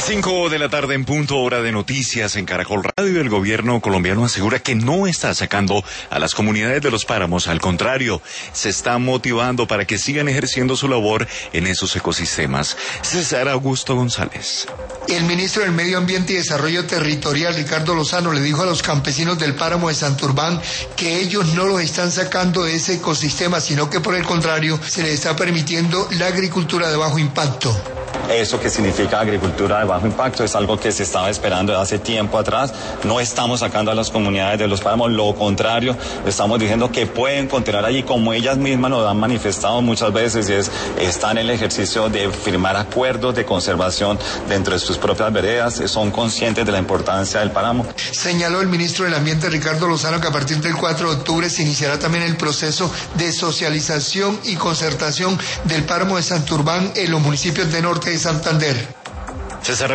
5 de la tarde en punto, hora de noticias en Caracol Radio. El gobierno colombiano asegura que no está sacando a las comunidades de los páramos, al contrario, se está motivando para que sigan ejerciendo su labor en esos ecosistemas. César Augusto González. El ministro del Medio Ambiente y Desarrollo Territorial, Ricardo Lozano, le dijo a los campesinos del páramo de Santurbán que ellos no los están sacando de ese ecosistema, sino que por el contrario se les está permitiendo la agricultura de bajo impacto. Eso que significa agricultura de bajo impacto es algo que se estaba esperando desde hace tiempo atrás. No estamos sacando a las comunidades de los páramos, lo contrario, estamos diciendo que pueden continuar allí, como ellas mismas nos han manifestado muchas veces, y están en el ejercicio de firmar acuerdos de conservación dentro de sus propias veredas, son conscientes de la importancia del páramo. Señaló el ministro del Ambiente, Ricardo Lozano, que a partir del 4 de octubre se iniciará también el proceso de socialización y concertación del páramo de Santurbán en los municipios de Norte de Santander. César